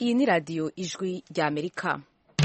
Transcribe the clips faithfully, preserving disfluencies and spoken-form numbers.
iyi ni radiyo ijwi rya Amerika.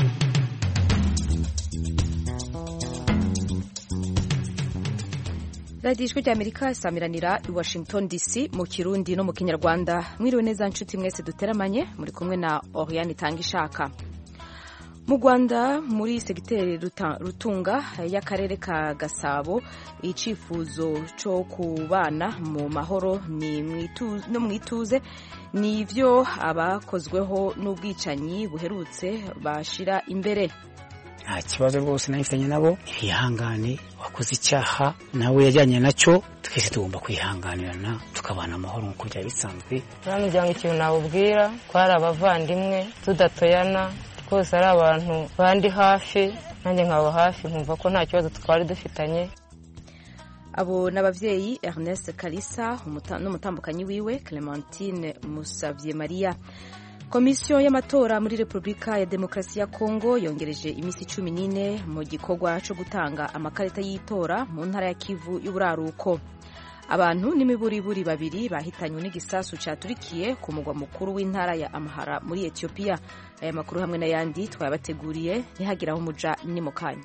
radiyo ijwi rya Amerika isamiranira i Washington D C mu Kirundi no mu Kinyarwanda. Mwiriwe neza nshuti mwese duteramanye, muri kumwe na Oriane Tangishaka. Mu Rwanda muri segiteri Rutunga y'akarere ka Gasabo, icifuzo cyo kubana mu mahoro ni mwituze no mwituze nivyo abakozweho n'ubwicanyi buherutse bashira imbere. Nta kibazo rwose nahifanye nabo, ihangane wakoze icyaha nawe yajyanye nacyo, twese tugomba kwihanganirana tukabana amahoro nk'uko byari bisanzwe. Nta muryango ikintu nawubwira, twari abavandimwe tudatoyana, twose ari abantu bandi hafi, nanjye nkaba hafi nkumva ko nta kibazo twari dufitanye. Abo n'abavyeyi Ernest Kalisa n'umutambukanyi wiwe Clementine Musavye Maria. Komisiyo y'amatora muri Republika ya Demokarasi ya Kongo yongereje imisi cumi n'ine mu gikorwa cyo gutanga amakarita y'itora mu ntara ya Kivu y'uburaruko. Abantu n'imiburiburi babiri bahitanywe n'igisasu caturikiye ku mugwa mukuru w'intara ya Amhara muri Ethiopia. Aya makuru hamwe n'ayandi twabateguriye, ntihagiraho umuja ni mu kanya.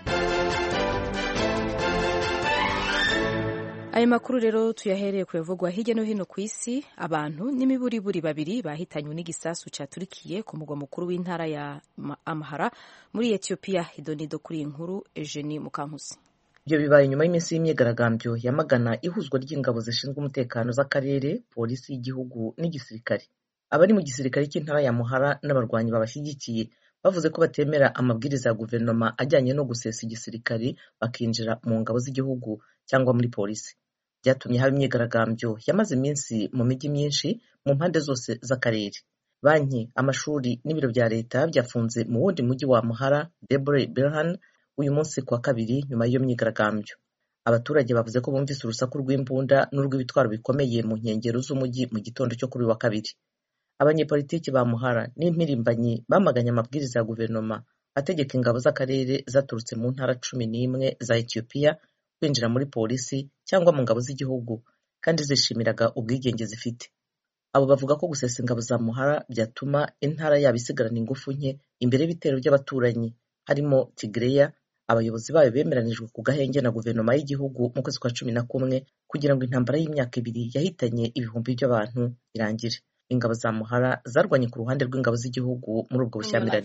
Aya makuru rero tuyahereye kuyavugwa hirya no hino ku isi. Abantu n'imiburiburi babiri bahitanywe n'igisasu caturikiye ku mugwa mukuru w'intara ya Amhara muri Ethiopia. Idonido kuri inkuru Eugenie Mukankusi. Ibyo bibaye nyuma y'iminsi y'imyigaragambyo yamagana ihuzwa ry'ingabo zishinzwe umutekano z'akarere, polisi y'igihugu n'igisirikare. Abari mu gisirikare cy'intara ya Amhara n'abarwanyi babashyigikiye bavuze ko batemera amabwiriza ya guverinoma ajyanye no gusesa igisirikare bakinjira mu ngabo z'igihugu cyangwa muri polisi. Byatumye haba imyigaragambyo yamaze iminsi mu mijyi myinshi mu mpande zose z'akarere. Banki, amashuri n'ibiro bya leta byafunze mu wundi mujyi wa Amhara, Debre Berhan, uyu munsi kuwa kabiri nyuma y'iyo myigaragambyo. Abaturage bavuze ko bumvise urusaku rw'imbunda n'urw'ibitwaro bikomeye mu nkengero z'umujyi mu gitondo cyo kuri wa kabiri. Abanyepolitiki ba Amhara n'impirimbanyi bamaganye amabwiriza ya guverinoma ategeka ingabo z'akarere zaturutse mu ntara cumi n'imwe za Ethiopia kwinjira muri polisi cyangwa mu ngabo z'igihugu, kandi zishimiraga ubwigenge zifite. Abo bavuga ko gusesa ingabo za Amhara byatuma intara yabo isigarana ingufu nke imbere y'ibitero by'abaturanyi harimo Tigreya. Abayobozi bayo bemeranijwe ku gahenge na guverinoma y'igihugu mu kwezi kwa cumi na kumwe kugira ngo intambara y'imyaka ibiri yahitanye ibihumbi by'abantu irangire. Ingabo za Amhara zarwanye ku ruhande rw'ingabo z'igihugu muri ubwo bushyamirane.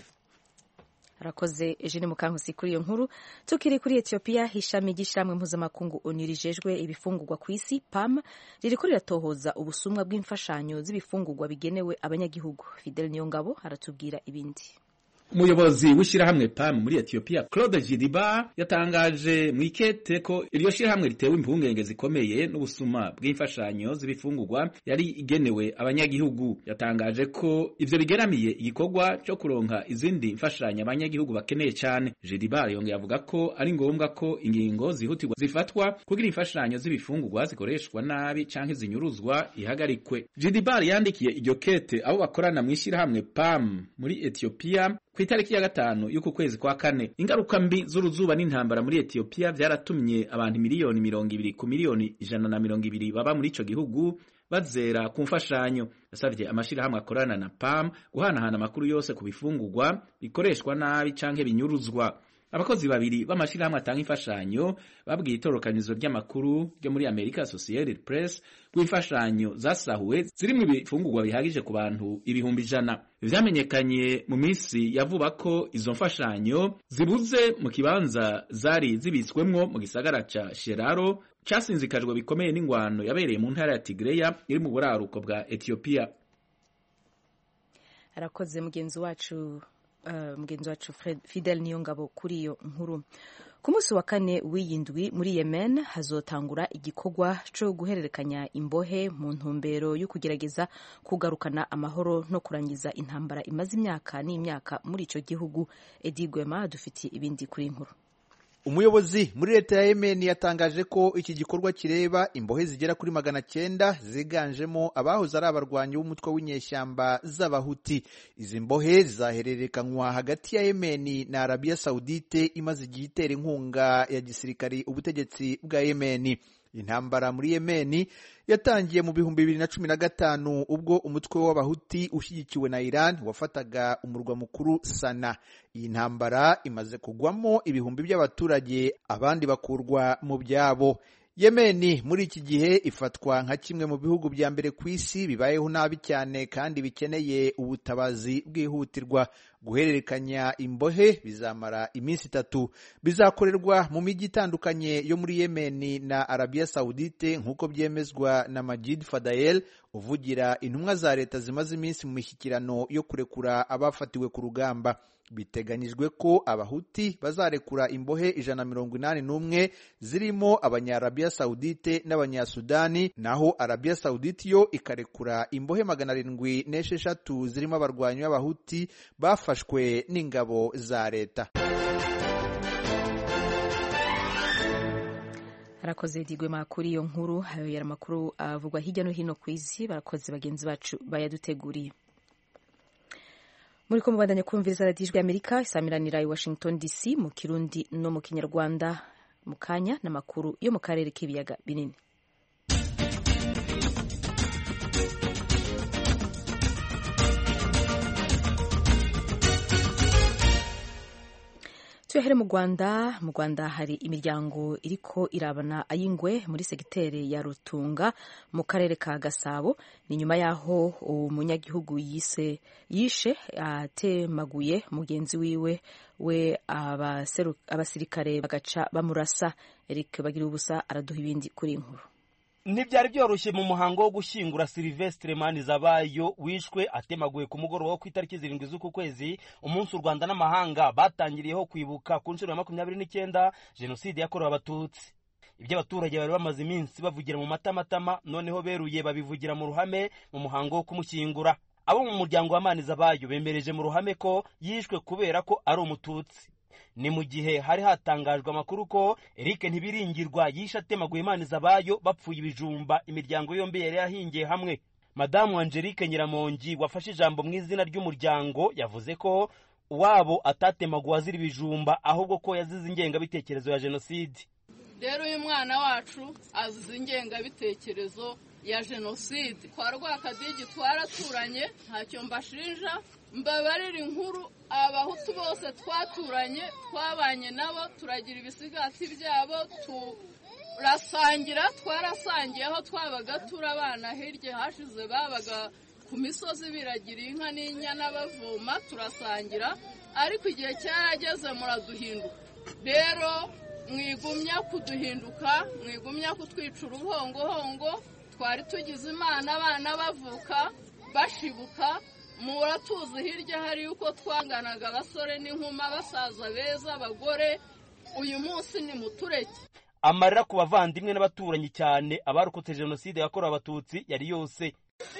Arakoze Eugene Mukankusi kuri iyo nkuru. Tukiri kuri Ethiopia, ishami ry'ishyirahamwe mpuzamakungu ONU rijejwe ibifungurwa ku isi P A M ririko riratohoza ubusumwa bw'imfashanyo z'ibifungurwa bigenewe abanyagihugu. Fidel Niyongabo aratubwira ibindi. Umuyobozi w'ishyirahamwe P A M muri Ethiopia Claude Gidiba yatangaje mu ikete ko iryo shyirahamwe ritewe impungenge zikomeye n'ubusuma bw'imfashanyo z'ibifungurwa yari igenewe abanyagihugu. Yatangaje ko ivyo bigeramiye igikorwa cyo kuronka izindi mfashanyo abanyagihugu bakeneye cyane. Gidiba yongeye avuga ko ari ngombwa ko ingingo zihutirwa zifatwa kugira imfashanyo z'ibifungurwa zikoreshwa nabi canke zinyuruzwa ihagarikwe. Gidiba yandikiye iryo kete abo bakorana mu ishyirahamwe P A M muri Ethiopia ku itariki ya gatanu y'uku kwezi kwa kane. Ingaruka mbi z'uruzuba n'intambara muri Ethiopia byaratumye abantu miliyoni mirongo ibiri ku miliyoni ijana na mirongo ibiri baba muri ico gihugu bazera ku mfashanyo. Yasavye amashirahamwe akorana na P A M guhanahana amakuru yose ku bifungurwa bikoreshwa nabi canke binyuruzwa. Abakozi babiri b'amashirahamwe atanga imfashanyo babwiye itorokanizo ry'amakuru ryo muri America Associated Press ko imfashanyo zasahuwe zirimo ibifungurwa bihagije ku bantu ibihumbi ijana. Vyamenyekanye mu minsi yavuba ko izo mfashanyo zibuze mu kibanza zari zibitswemwo mu gisagara ca Sheraro casinzikajwe bikomeye n'ingwano yabereye mu ntara ya Tigreya iri mu buraruko bwa Ethiopia. Arakoze mugenzi wacu Uh, mugenzi wacu Fidel Niyongabo kuri iyo nkuru. Ku munsi wa kane w'iyindwi muri Yemen hazotangura igikorwa cyo guhererekanya imbohe mu ntumbero yo kugerageza kugarukana amahoro no kurangiza intambara imaze imyaka n'imyaka muri ico gihugu. Edi Gwema dufitiye ibindi kuri inkuru. Umuyobozi muri leta ya Yemen yatangaje ko iki gikorwa kireba imbohe zigera kuri magana cyenda ziganjemo abahoze ari abarwanyi b'umutwe w'inyeshyamba z'abahuti. Izi mbohe zizahererekanywa hagati ya Yemen na Arabia Saudite imaze igihe itera inkunga ya gisirikari ubutegetsi bwa Yemen. Intambara muri Yemeni yatangiye mu bihumbi bibiri na cumi na gatanu ubwo umutwe w'abahuti ushyigikiwe na Iran wafataga umurwa mukuru Sana. Iyi ntambara imaze kugwamo ibihumbi by'abaturage, abandi bakurwa mu byabo. Yemeni muri iki gihe ifatwa nka kimwe mu bihugu bya mbere ku isi bibayeho nabi cyane kandi bikeneye ubutabazi bwihutirwa. Guhererekanya imbohe bizamara iminsi itatu, bizakorerwa mu mijyi itandukanye yo muri Yemeni na Arabia Saudite nk'uko byemezwa na Majid Fadayel, uvugira intumwa za leta zimaze iminsi mu mishyikirano yo kurekura abafatiwe ku rugamba. Biteganyijwe ko abahuti bazarekura imbohe ijana na mirongo inani n'umwe zirimo abanya-Arabia Saudite n'abanya-Sudani, naho Arabia Saudite yo ikarekura imbohe magana arindwi n'esheshatu zirimo abarwanyi b'abahuti bafashwe n'ingabo za leta. Arakoze Digwema kuri iyo nkuru. Hayo yari amakuru avugwa hirya no hino ku isi. Barakoze bagenzi bacu bayaduteguriye. Muri ko mubandanya kumviriza radiyo ijwi y'Amerika isamiranira i Washington D C mu Kirundi no mu Kinyarwanda. Mu kanya n'amakuru yo mu karere k'ibiyaga binini. Tuyahere mu Rwanda. Mu Rwanda hari imiryango iriko irabana ayingwe muri segiteri ya Rutunga mu karere ka Gasabo. Ni nyuma yaho umunyagihugu yise yishe atemaguye mugenzi wiwe we abasirikare bagaca bamurasa. Eric Bagira ubusa araduha ibindi kuri inkuru. Ntibyari byoroshye mu muhango wo gushyingura Sylvestre Manizabayo wishwe atemaguye ku mugoroba wo ku itariki zirindwi z'uku kwezi, umunsi u Rwanda n'amahanga batangiriyeho kwibuka ku nshuro ya makumyabiri n'icyenda jenoside yakorewe abatutsi. Ibyo abaturage bari bamaze iminsi bavugira mu matamatama noneho beruye babivugira mu ruhame mu muhango wo kumushyingura. Abo mu muryango wa Manizabayo bemereje mu ruhame ko yishwe kubera ko ari umututsi. Ni mu gihe hari hatangajwe amakuru ko Eric Ntibiringirwa yishe atemaguye Manizabayo bapfuye ibijumba imiryango yombi yari yahingiye hamwe. Madamu Angelique Nyiramongi wafashe ijambo mu izina ry'umuryango yavuze ko uwabo atatemaguwe azira ibijumba ahubwo ko yazize ingengabitekerezo ya jenoside. Rero uyu mwana wacu azize ingengabitekerezo ya jenoside. Kwa Rwakadigi twaraturanye ntacyo mbashinja, mbabarira inkuru abahutu bose twaturanye twabanye nabo turagira ibisigati byabo turasangira, twarasangiye aho twabaga turabana hirya hashize babaga ku misozi biragira inka n'inyana bavoma turasangira, ariko igihe cyarageze muraduhinduka. Rero mwigumya kuduhinduka, mwigumya kutwica uruhongohongo. Twari tugize Imana abana bavuka bashibuka, muratuzi hirya hari uko twanganaga abasore n'inkuma, basaza beza, abagore. Uyu munsi ni mutureke. Amarira ku bavandimwe n'abaturanyi cyane abarokotse jenoside yakorewe abatutsi yari yose.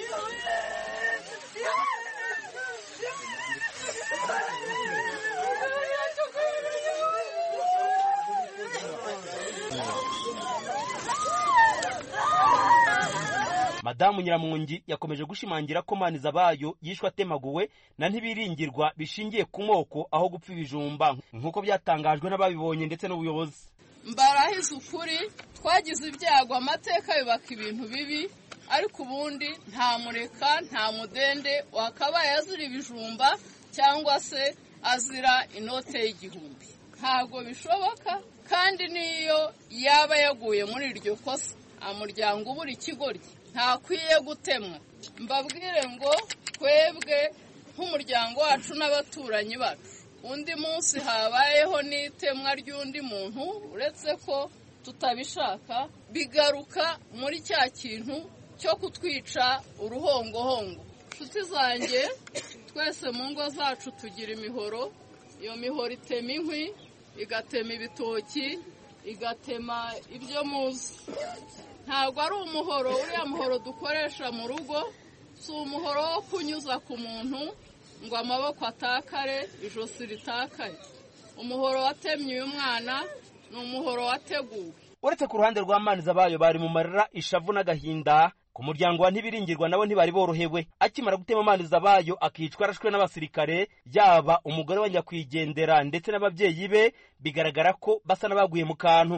Madamu Nyiramungi yakomeje gushimangira ko Manizabayo yishwe atemaguwe na Ntibiringirwa bishingiye ku moko aho gupfa ibijumba nk'uko byatangajwe n'ababibonye ndetse n'ubuyobozi. Mbarahize ukuri, twagize ibyago amateka yubaka ibintu bibi, ariko ubundi nta mureka nta mudende wakabaye azira ibijumba cyangwa se azira inote y'igihumbi. Ntabwo bishoboka, kandi niyo yaba yaguye muri iryo kosa amuryango ubura ikigoryi ntakwiye gutemwa. Mbabwire ngo twebwe nk'umuryango wacu n'abaturanyi bacu undi munsi habayeho n'itemwa ry'undi muntu, uretse ko tutabishaka bigaruka muri cya kintu cyo kutwica uruhongohongo. Nshuti zanjye, twese mu ngo zacu tugira imihoro. Iyo mihoro itema inkwi, igatema ibitoki, igatema ibyo muzi. Ntabwo ari umuhoro, uriya muhoro dukoresha mu rugo si umuhoro wo kunyuza ku muntu ngo amaboko atakare ijosi ritakare. Umuhoro watemye uyu mwana ni umuhoro wateguwe. Uretse ku ruhande rwa Manizabayo bari mu marira, ishavu n'agahinda, ku muryango wa Ntibiringirwa nabo ntibari borohewe. Akimara gutema Manizabayo akicwa arashwe n'abasirikare, yaba umugore wa nyakwigendera ndetse n'ababyeyi be bigaragara ko basa n'abaguye mu kantu.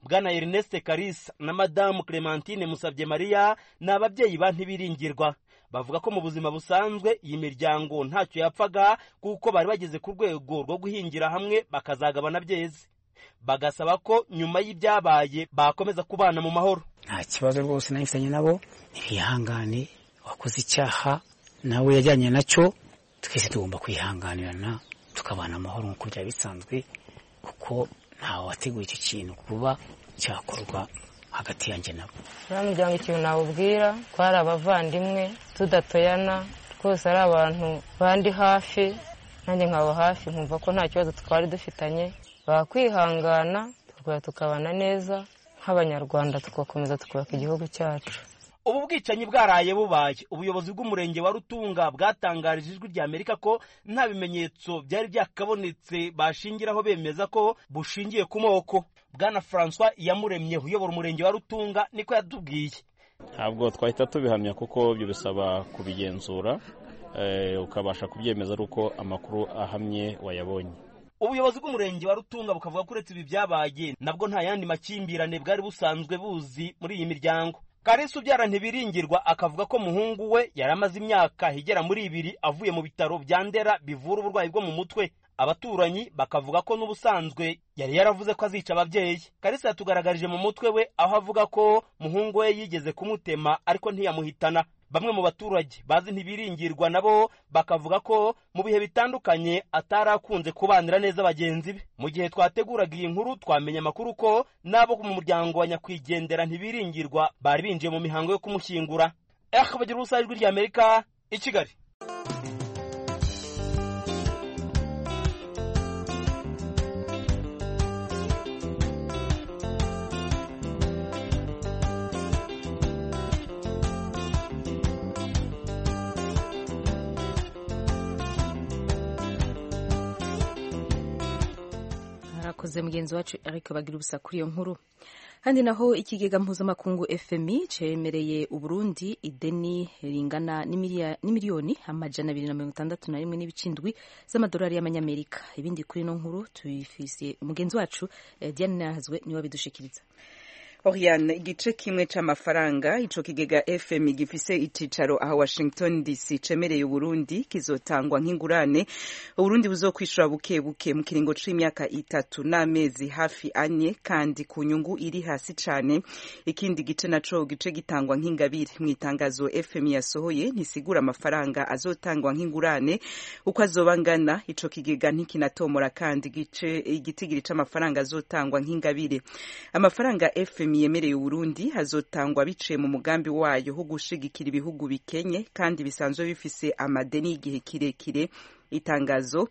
Bwana Ernest Kalisa na Madamu Clementine Musabyemariya ni ababyeyi ba Ntibiringirwa. Bavuga ko mu buzima busanzwe iyi miryango ntacyo yapfaga kuko bari bageze ku rwego rwo guhingira hamwe bakazagabana byeze. Bagasaba ko nyuma y'ibyabaye bakomeza kubana mu mahoro. Nta kibazo rwose nafitanye nabo, ntibihangane, wakoze icyaha nawe yajyanye nacyo, twese tugomba kwihanganirana tukabana amahoro nk'uko byari bisanzwe, kuko ntawe wateguye icyo kintu kuba cyakorwa hagati yanjye nabo. Uriya muryango ikintu nawubwira ko ari abavandimwe tudatoyana, twose ari abantu bandi hafi, nanjye nkaba hafi nkumva ko nta kibazo twari dufitanye, bakwihangana tukabana neza nk'abanyarwanda tugakomeza tukubaka igihugu cyacu. Ubu bwicanyi bwaraye bubaye, ubuyobozi bw'umurenge wa Rutunga bwatangarije ijwi rya Amerika ko nta bimenyetso byari byakabonetse bashingiraho bemeza ko bushingiye ku moko. Bwana François Iyamuremye uyobora umurenge wa Rutunga niko yatubwiye. Ntabwo twahita tubihamya kuko byo bisaba kubigenzura ukabasha kubyemeza ari uko amakuru ahamye wayabonye. Ubuyobozi bw'umurenge wa Rutunga bukavuga ko uretse ibi byabaye nabwo nta yandi makimbirane bwari busanzwe buzi muri iyi miryango. Kalisa ubyara Ntibiringirwa akavuga ko muhungu we yaramaze imyaka igera muri ibiri avuye mu bitaro bya Ndera bivura uburwayi bwo mu mutwe. Abaturanyi bakavuga ko n'ubusanzwe yari yaravuze ko azica ababyeyi. Kalisa yatugaragarije mu mutwe we aho avuga ko muhungu we yigeze kumutema ariko ntiyamuhitana. Bamwe mu baturage bazi Ntibiringirwa nabo bakavuga ko mu bihe bitandukanye atarakunze kubanira neza bagenzi be. Mu gihe twateguraga iyi nkuru twamenye amakuru ko nabo mu muryango wa nyakwigendera Ntibiringirwa bari binjiye mu mihango yo kumushyingura. Eh bagira ubusa ijwi rya Amerika i Kigali. Koze mugenzi wacu Eric bagira ubusa kuri iyo nkuru. Handi naho ikigega mpuzamakungu F M I cemereye Uburundi ideni ringana n'imiliyoni amajana abiri na mirongo itandatu na rimwe n'ibicindwi z'amadolari y'amanyamerika. Ibindi kuri no nkuru tuyifise mugenzi wacu Diane Nahazwe niwe bidushikiriza. Oriane, igice kimwe c'amafaranga ico kigega F M I gifise icicaro aha Washington D C cemereye Burundi kizotangwa nk'ingurane Burundi buzokwishura buke buke mu kiringo c'imyaka itatu n'amezi hafi anye kandi ku nyungu iri hasi cane. Ikindi gice naco gice gitangwa nk'ingabire. Mu itangazo F M I yasohoye ntisigura amafaranga azotangwa nk'ingurane uko azobangana. Ico kigega ntikinatomora kandi gice igitigiri c'amafaranga azotangwa nk'ingabire. Amafaranga F M I yemereye Burundi hazotangwa biciye mu mugambi wayo ho gushigikira ibihugu bikenye kandi bisanzwe bifise amadeni y'igihe kirekire. Itangazo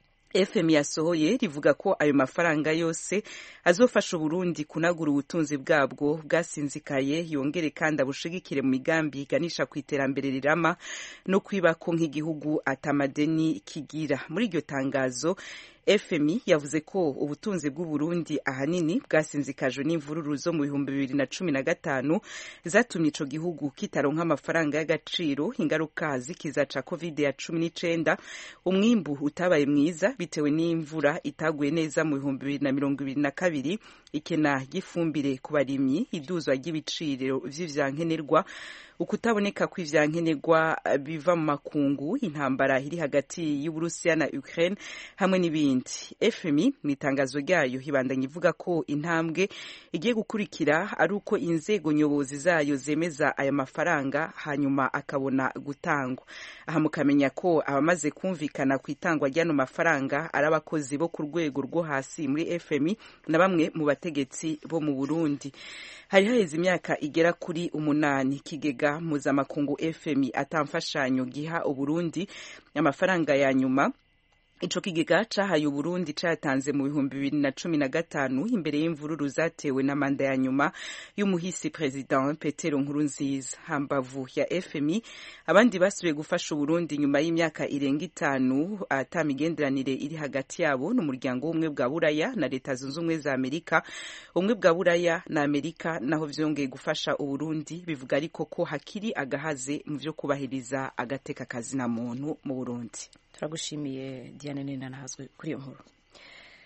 F M I yasohoye rivuga ko ayo mafaranga yose azofasha Burundi kunagura ubutunzi bwabwo bwasinzikaye, yongere kandi abushigikire mu migambi iganisha ku iterambere rirama no kwibako nk'igihugu atamadeni kigira. Muri iryo tangazo F M I yavuze ko ubutunzi bw'u Burundi ahanini bwasinzikajwe n'imvururu zo mu bihumbi bibiri na cumi na gatanu zatumye ico gihugu kitaronka amafaranga y'agaciro, ingaruka zikiza ca covid ya cumi n'icenda, umwimbu utabaye mwiza bitewe n'imvura itaguye neza mu bihumbi bibiri na mirongo ibiri na kabiri, ikena gifumbire ku barimyi, iduzwa ry'ibiciro vy'ivyankenerwa, ukutaboneka kw'ivyankenerwa biva mu makungu, intambara iri hagati y'Uburusiya na Ukraine hamwe n'ibindi. F M I mu itangazo ryayo hibandanya ivuga ko intambwe igiye gukurikira ari uko inzego nyobozi zayo zemeza aya mafaranga hanyuma akabona gutangwa. Aha mukamenya ko abamaze kumvikana ku itangwa ry'ano mafaranga ari abakozi bo ku rwego rwo hasi muri F M I na bamwe mu bategetsi bo mu Burundi. Hari haheze imyaka igera kuri umunani kigega mpuzamakungu F M I atamfashanyo giha Uburundi. Amafaranga ya nyuma ico kigega cahaye Uburundi catanze mu bihumbi bibiri na cumi na gatanu imbere y'imvururu zatewe na manda ya nyuma y'umuhisi President Petero Nkurunziza. Hambavu ya F M I abandi basubiye gufasha Uburundi nyuma y'imyaka irenga itanu atamigenderanire iri hagati yabo n'umuryango w'umwe bwa Buraya na Leta Zunze Ubumwe za Amerika. Umwe bwa Buraya na Amerika naho vyongeye gufasha Uburundi, bivuga ariko ko hakiri agahaze mu vyo kubahiriza agateka kazi na muntu mu Burundi. Turagushimiye Diane Nahazwe kuri iyo nkuru.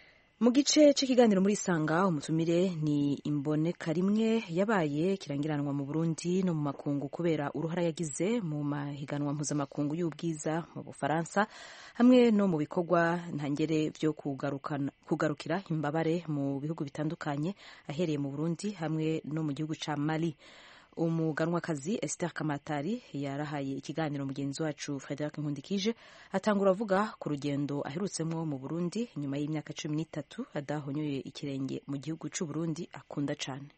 mu gice cy'ikiganiro muri Sanga umutumire ni Imboneka rimwe yabaye kirangiranwa mu Burundi no mu makungu kubera uruhara yagize mu mahiganwa mpuzamakungu y'ubwiza mu Bufaransa hamwe no mu bikorwa ntangere byo kugarukira imbabare mu bihugu bitandukanye ahereye mu Burundi hamwe no mu gihugu ca Mali. Umuganwakazi Esther Kamatari yarahaye ikiganiro mugenzi wacu Frederic Nkundikije atangura avuga ku rugendo aherutsemwo mu Burundi nyuma y'imyaka cumi n'itatu adahonyoye ikirenge mu gihugu c'u Burundi akunda cane.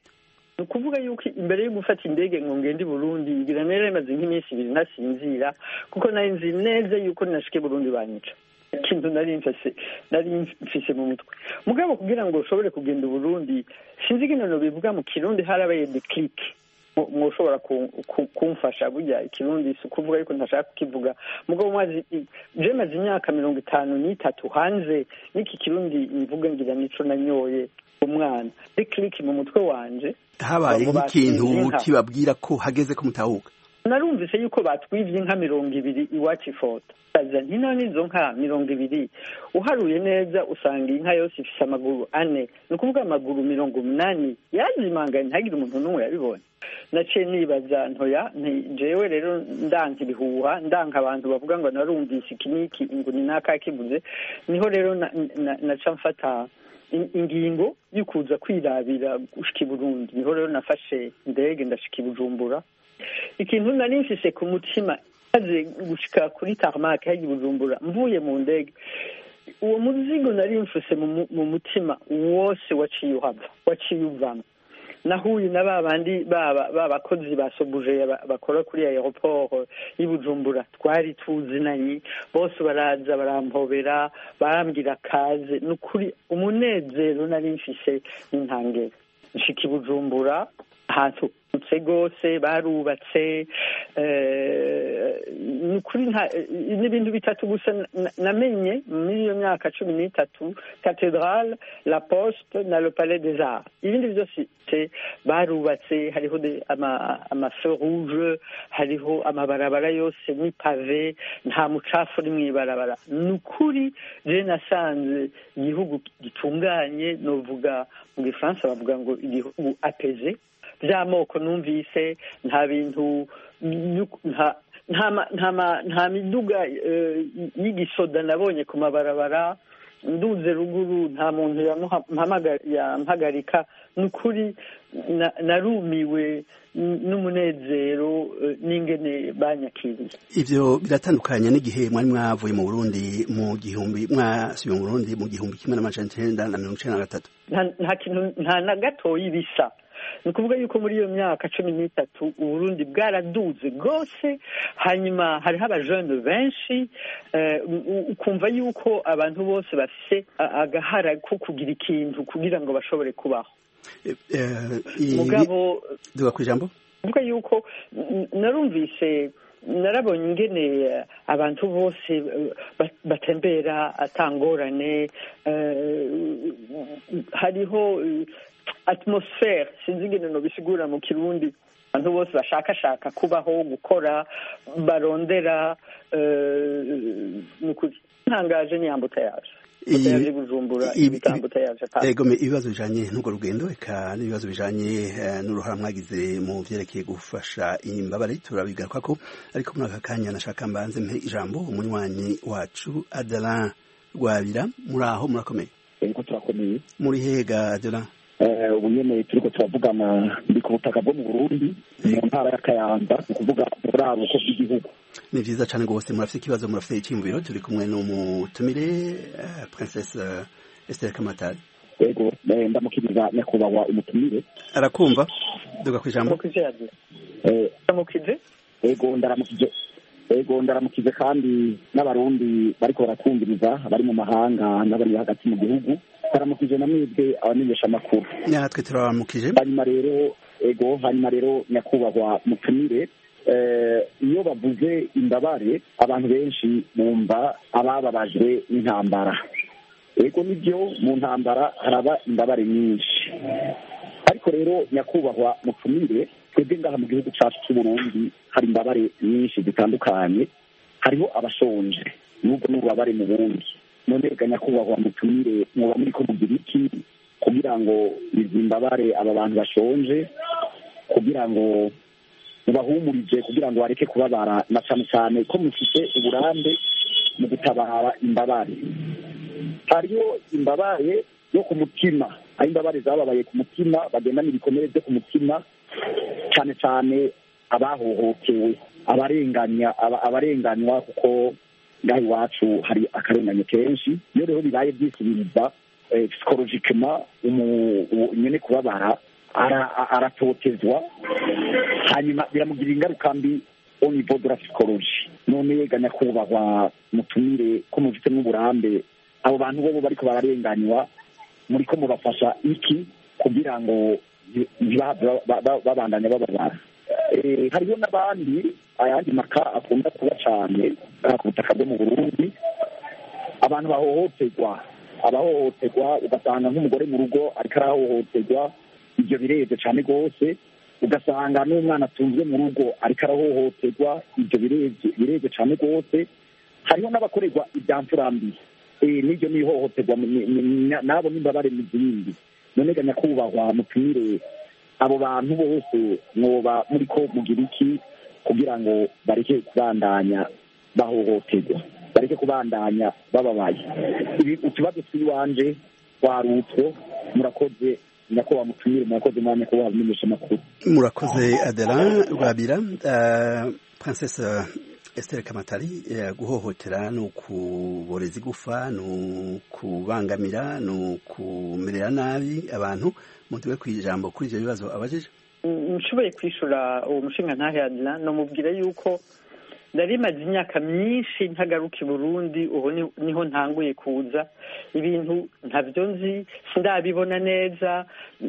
Ni ukuvuga yuko imbere yo gufata indege ngo ngende i Burundi ngira nere maze nk'iminsi ibiri ntasinzira kuko nari nzi neza yuko nashike Burundi banyica. Ikintu nari mfise nari mfise mu mutwe mugabo kugira ngo ushobore kugenda i Burundi sinzi iginono bivuga mu Kirundi harabaye declic mushobora kumfasha burya ikirundi si ukuvuga yuko ntashaka kukivuga mugabo mwazi je maze imyaka mirongo itanu n'itatu hanze n'iki kirundi mvuga ngira nico nanyoye umwana declic mu mutwe wanje habaye nk'ikintu kibabwira ko hageze ko mutahuka. Narumvise yuko batwivye inka mirongo ibiri iwacu ifoto aza nino nizo nka mirongo ibiri uharuye neza usanga inka yose ifise amaguru ane ni ukuvuga amaguru mirongo umunani yazimanganye ntagire umuntu n'umwe yabibonye. Naciye nibaza ntoya jewe rero ndanka ibihuha ndanka abantu bavuga ngo narumvise ikiniki ngo ni naka kivuze niho rero naca mfata ingingo y'ukuza kwirabira gushika i Burundi niho rero nafashe indege ndashika i Bujumbura. Ikintu nari mfise ku mutima maze gushika kuri tarmac haji Bujumbura mvuye mu ndege uwo muzigo nari mfise mu mutima wose waciye uhava waciye uvama. Nahuye na babandi baba babakozi basobuje bakora kuri aeroport y'Ibujumbura twari tuzinanye bose baraza barampobera barambwira kaze nukuri umunezero nari mfise n'intangere nshika i Bujumbura ahantu utse gose barubatse nukuri n'ibintu bitatu gusa namenye muri iyo myaka cumi n'itatu cathédrale la poste na le palais des arts ibindi byose barubatse hariho ama feu rouge hariho amabarabara yose ni pave nta mucafu uri mw'ibarabara nukuri je nasanze igihugu gitunganye novuga mu Gifaransa bavuga ngo igihugu apaisé by'amoko numvise nta bintu nta nta nta miduga y'igisoda nabonye ku mabarabara nduze ruguru nta muntu yampagarika nukuri narumiwe n'umunezero n'ingene banyakiriye. Ivyo biratandukanye n'igihe mwari mwavuye mu Burundi mu gihumbi mwasubiye mu Burundi mu gihumbi kimwe n'amajana icenda na mirongo icenda na gatatu. Nta kintu nta na gatoyi bisa. Ni ukuvuga yuko muri iyo myaka cumi n'itatu Uburundi bwaraduze rwose hanyuma hariho abajene benshi ukumva yuko abantu bose bafise agahara ko kugira ikintu kugira ngo bashobore kubaho. Mugabo duga kwijambo uvuga yuko narumvise narabonye ingene abantu bose batembera atangorane hariho atmosfere sinzi ingene no bisigura mu Kirundi abantu bose bashakashaka kubaho gukora barondera nukuri ntangaje ni ambuta yaje yaje Bujumbura ibitambuta yaje ego me ibibazo bijanye n'ugo rugendo eka n'ibibazo bijanye n'uruhara mwagize mu vyerekeye gufasha imbabare turabigaruka ko ariko muri aka kanya nashaka mbanze mpe ijambo umunywanyi wacu Adalan Rwabira muri aho murakomeye ego turakomeye muri hega Adalan ubu nyene turiko turavugana ndi ku butaka bwo mu Burundi mu ntara ya Kayanza ukuvuga muri abo ko by'igihugu. Ni vyiza cane gose murafite ikibazo murafite icyumviro turi kumwe n'umutumire Princesse Esther Kamatari. Ego ndamukiriza nyakubahwa umutumire arakumva duga kwijambo eh ndamukije ego ndaramukije ego ndaramukije kandi n'abarundi bariko barakumviriza bari mu mahanga n'abari hagati mu gihugu taramukije namwebwe abamenyesha amakuru natwe turaramukije hanyuma rero ego hanyuma rero nyakubahwa mutumire iyo bavuze imbabare abantu benshi bumva abababajwe n'intambara ego nibyo mu ntambara haraba imbabare nyinshi ariko rero nyakubahwa mutumire twebwe ngaha mu gihugu cyacu cy'u Burundi hari imbabare nyinshi zitandukanye hariho abashonje nubwo n'ububabare mu bundi none ga nyakubahwa mutumire mwoba muriko mugira iki kugira ngo izi mbabare aba bantu bashonje kugira ngo mubahumurije kugira ngo bareke kubabara na cane cane ko mufite uburambe mu gutabara imbabare. Hariyo imbabare yo ku mutima, aho imbabare zababaye ku mutima bagendana ibikomere byo ku mutima, cane cane abahohotewe, abarenganya abarenganywa kuko ngaho iwacu hari akarenganyo kenshi. Iyo rero bibaye byisubiriza psychologically nyene kubabara aratotezwa hanyuma biramugirira ingaruka mbi au niveau de la psychologie. None ganya kubahwa mutumire ko mufite n'uburambe abo bantu bo bariko bararenganywa muriko mubafasha iki kugira ngo babandanya bababara. Hariho n'abandi ayandi maka akunda kuba cyane ku butaka bwo mu Burundi, abantu bahohoterwa abahohoterwa ugasanga nk'umugore mu rugo ariko arahohoterwa, ibyo bireze cyane rwose. Ugasanga n'umwana atunzwe mu rugo ariko arahohoterwa, ibyo bireze bireze cyane rwose. Hariho n'abakorerwa ibyamfurambi n'ibyo n'ihohoterwa nabo n'imbabare mu zindi. None ga nyakubahwa mutumire abo bantu bose mwoba muriko mugira iki kugira ngo bareke kubandanya bahohoterwa, bareke kubandanya bababaye? Ibi utubazo twiwanje warutwo. Murakoze nyakubahwa mutumire, murakoze mwanya ko wabimenyesha makuru. Murakoze Adela Rwabira. uh, Princess Esther Kamatari, uh, guhohotera no kuboreza igufa no kubangamira no kumerera nabi abantu mutuwe kwijambo kuri ivyo bibazo abajije. Nshoboye kwishura uwo mushinga ntahe Adela no mubwira yuko nari maze imyaka myinshi ntagaruka i Burundi, ubu niho ntanguye kuza. Ibintu ntavyo nzi, sindabibona neza.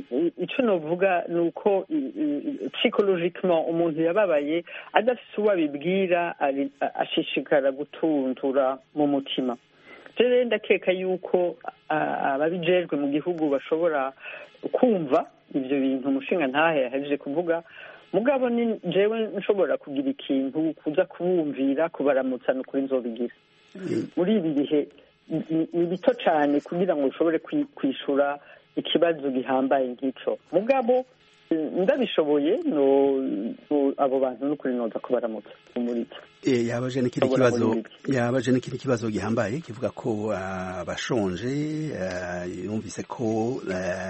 Ico novuga nuko psychologiquement umuntu yababaye adafise uwo abibwira ashishikara gutuntura mu mutima. Rero ndakeka yuko ababijejwe mu gihugu bashobora kumva ivyo bintu umushinga ntahe yahejeje kuvuga. Mugabo ni jewe nshobora kugira ikintu kuza kubumvira kubaramutsa no kuri nzobigira. Muri ibi bihe ni bito cyane kugira ngo ushobore kwishura ikibazo gihambaye nk'ico. Mugabo ndabishoboye no abo bantu no kuri noza kubaramutsa muri cyo. Eh yabaje n'ikindi kibazo yabaje n'ikindi kibazo gihambaye kivuga ko abashonje yumvise ko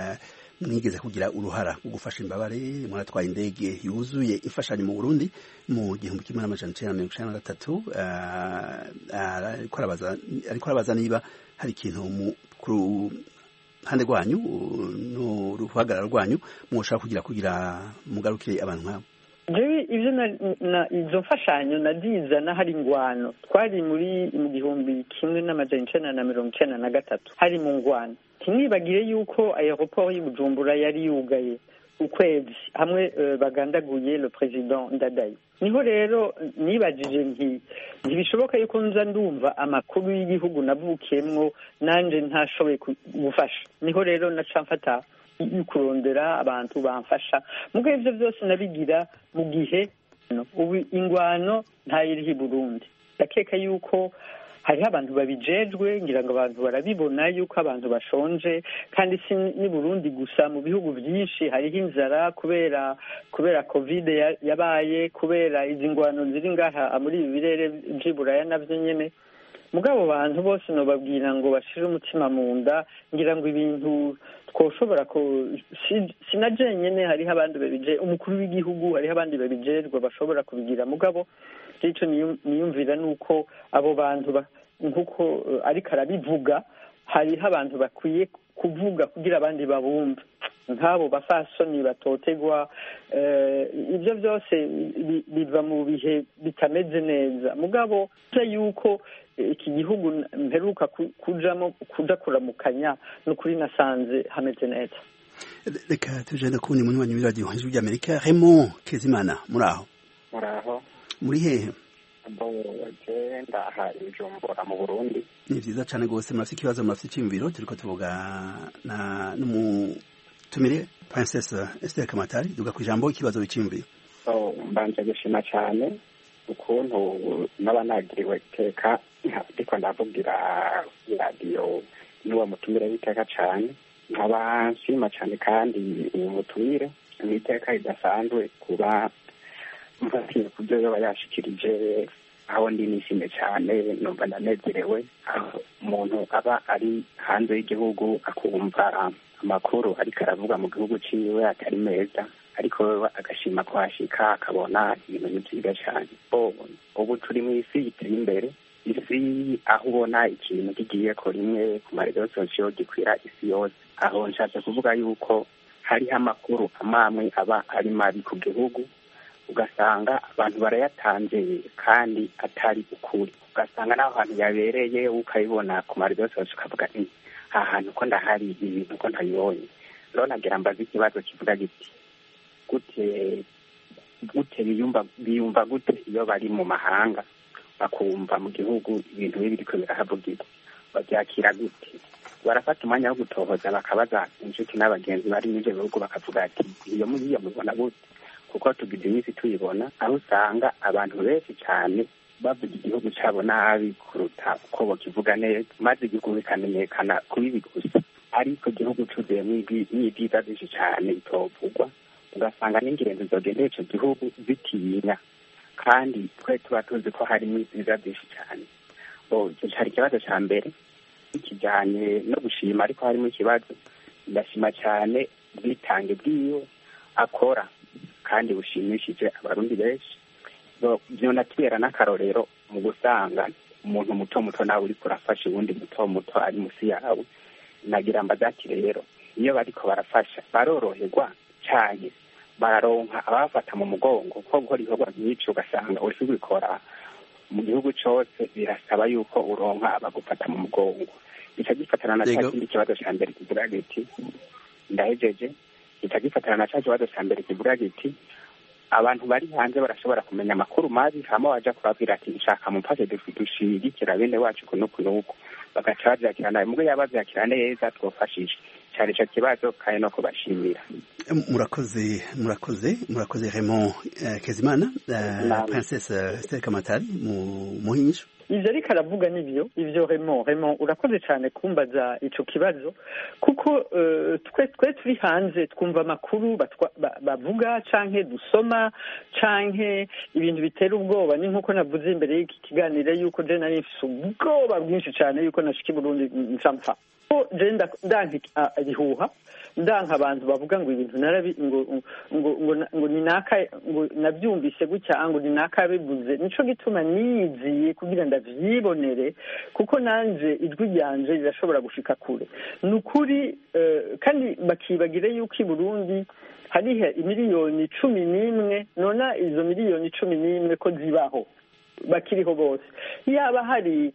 mwigeze kugira uruhara rwo gufasha imbabare, muratwaye indege yuzuye imfashanyo mu Burundi mu gihumbi kimwe n'amajana icenda na mirongo icenda na gatatu. Ariko arabaza niba hari ikintu ku ruhande rwanyu no ruhagarara rwanyu mwoshaka kugira kugira mugarukire abantu nk'abo. Jewe ivyo na izo mfashanyo nadizana hari ingwano, twari muri mu gihumbi kimwe n'amajana icenda na mirongo icenda na gatatu hari mu ngwano. Ntimwibagire yuko aeroport y'i Bujumbura yari yugaye ukwezi hamwe uh, bagandaguye le president Ndadaye. Niho rero nibajije nti ntibishoboka yuko nza ndumva amakuru y'igihugu navukiyemwo nanje ntashoboye gufasha. Niho rero naca mfata kurondera abantu bamfasha. Mugo ivyo byose nabigira mu gihe ubu ingwano ntayiri i Burundi. Ndakeka yuko hariho abantu babijejwe, ngira ngo abantu barabibona yuko abantu bashonje, kandi si ni Burundi gusa, mu bihugu byinshi hariho inzara kubera kubera covid yabaye, kubera izi ngwano ziri ngaha muri ibi birere by'Iburaya navyo nyene. Mugabo bantu bose no babwira ngo bashire umutima mu nda, ngira ngo ibintu twoshobora ko sinaje nyene, hariho abandi babije, umukuru w'igihugu hariho abandi babijejwe bashobora kubigira. Mugabo ico niyumvira nuko abo bantu nkuko ariko arabivuga, hariho abantu bakwiye kuvuga kugira abandi babumve, nk'abo bafasoni batotegwa. Ibyo byose biva mu bihe bitameze neza. Mugabo yuko iki gihugu mperuka kujamo kuja kuramukanya n'ukuri nasanze hameze neza. Reka tujende kundi muri wanyu radio Ijwi ry'Amerika. Raymond Kezimana, muraho? Muraho. Muri hehe? Boje ndaha Ijumbura mu Burundi. Ni vyiza cane gose. Murafite ikibazo, murafite icyumviro? Turiko tuvuga na n'umutumire Princess Esther Kamatari, duga ku ijambo ikibazo bicimviro. So mbanje gushima cyane ukuntu naba nagiriwe iteka ariko ndavugira radiyo n'uwo mutumire w'iteka cyane nkaba nshima cyane kandi uwo mutumire ni iteka ridasanzwe kuba mfatiye ku byo yaba yashikirije aho ndi nishimye cyane numva ndanezerewe aho umuntu aba ari hanze y'igihugu akumva amakuru ariko aravuga mu gihugu ciwe atari meza ariko wewe agashima kuhashika akabona ibintu ni byiza cyane ubu turi mu isi iteye imbere isi aho ubona ikintu kigiye ko rimwe ku marezo sosiyo gikwira isi yose aho nshatse kuvuga yuko hariho amakuru amamwe aba ari mabi ku gihugu ugasanga abantu barayatanze kandi atari ukuri ugasanga n'aho hantu yabereye ukayibona ku marezo sosiyo ukavuga nti aha hantu ko ndahari ibintu ko ntabibonye rero nagira mbaze ikibazo kivuga giti gute gute biyumva biyumva gute iyo bari mu mahanga bakumva mu gihugu ibintu bibi biriko birahavugirwa babyakira gute barafata umwanya wo gutohoza bakabaza inshuti n'abagenzi bari n'ivyo bihugu bakavuga ati iyo muri iyo mubona gute kuko tugize iminsi tuyibona aho usanga abantu benshi cyane bavuga igihugu cyabo nabi kuruta uko bakivuga neza maze igihugu bikamenyekana kubibi gusa ariko igihugu cuzuyemo n'ibyiza byinshi cyane bitovugwa ugasanga n'ingendo zogendeye ico gihugu zitinya kandi twe tuba tuzi ko harimo ibyiza byinshi cyane icyo cyari ikibazo cya mbere kijyanye no gushima ariko harimo ikibazo ndashima cyane ubwitange bw'iyo akora kandi bushimishije abarundi benshi byonatubera n'akarorero mu gusanga umuntu muto muto nawe uriko urafasha uwundi muto muto ari musi yawe nagira mbaza ati rero iyo bariko barafasha baroroherwa cyane bararonka abafata mu mugongo ko gukora ibikorwa nk'icyo ugasanga uriko ubikora mu gihugu cyose birasaba yuko uronka abagufata mu mugongo gica gifatana na cya kindi kibazo cya mbere kivuga giti ndahejeje gica gifatana na cya kibazo cya mbere kivuga giti abantu bari hanze barashobora kumenya amakuru mabi hama waja kubabwira ati nshaka mumfashe dushigikira bene wacu kuno kunuko bagaca bavyakira nawe mubwo yabavyakira neza twofashije cyari ico kibazo kandi no kubashimira murakoze murakoze murakoze Raymond uh, Kezimana uh, Princesse Esther Kamatari mu muhinyisho ivyo ariko aravuga nivyo ivyo Raymond Raymond urakoze cyane kumbaza ico kibazo kuko uh, twe twe turi hanze twumva amakuru bavuga canke dusoma canke ibintu bitera ubwoba ni nkuko navuze imbere y'iki kiganiro yuko je nari mfise ubwoba bwinshi cyane yuko nashika i Burundi ncamfa je ndanka ibihuha ndanka abantu bavuga ngo ibintu narabi ngo ngo ngo ni naka ngo nabyumvise gutya ngo ni naka bivuze nico gituma niziye kugira ndavyibonere kuko nanje ijwi ryanje rirashobora gushika kure nukuri uh, kandi bakibagire yuko i Burundi harihe imiliyoni cumi n'imwe nona izo miliyoni cumi n'imwe ko zibaho bakiriho bose yaba hari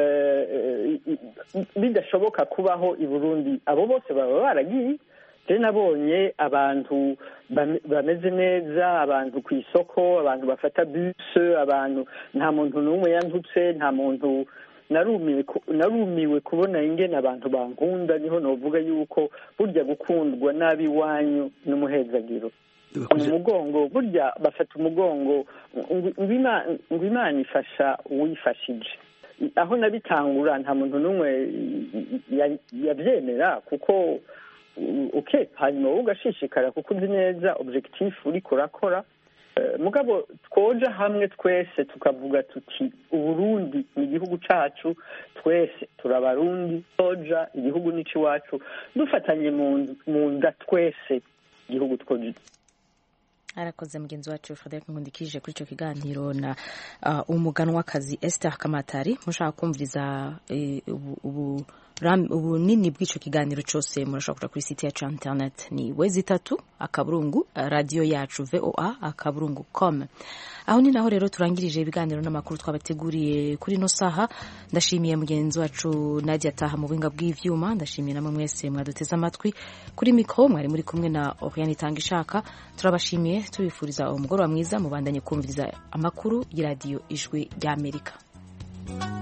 bidashoboka kubaho i Burundi abo bose baba baragiye je nabonye abantu bameze neza abantu ku isoko abantu bafata bus abantu nta muntu n'umwe yantutse nta muntu narumiwe narumiwe kubona ingene abantu bankunda niho novuga yuko burya gukundwa nabi wanyu n'umuhezagiro umugongo burya bafata umugongo ngo Imana ifasha uwifashije aho nabitangura nta muntu n'umwe yabyemera kuko uke hanyuma ugashishikara kuko uzi neza objectif uriko urakora mugabo twoja hamwe twese tukavuga tuti uburundi ni igihugu cacu twese turabarundi toja igihugu nici wacu dufatanye mu nda twese igihugu twoje arakoze mugenzi wacu Frederic Nkundikije kuri ico kiganiro na uh, umuganwakazi Esther Kamatari mushaka kumviriza ubu ubu ubunini bw'ico kiganiro cyose murashobora kuri site yacu internet ni wezi tatu akaburungu radio yacu voa akaburungu com aho ni naho rero turangirije ibiganiro n'amakuru twabateguriye kuri no saha ndashimiye mugenzi wacu Nadia Taha mu buhinga bw'ivyuma ndashimiye namwe mwese mwaduteze amatwi kuri mikro mwari muri kumwe na Oriane Tangishaka turabashimiye tubifuriza umugoroba mwiza mubandanye kumviriza amakuru y'iradio ijwi ry'Amerika.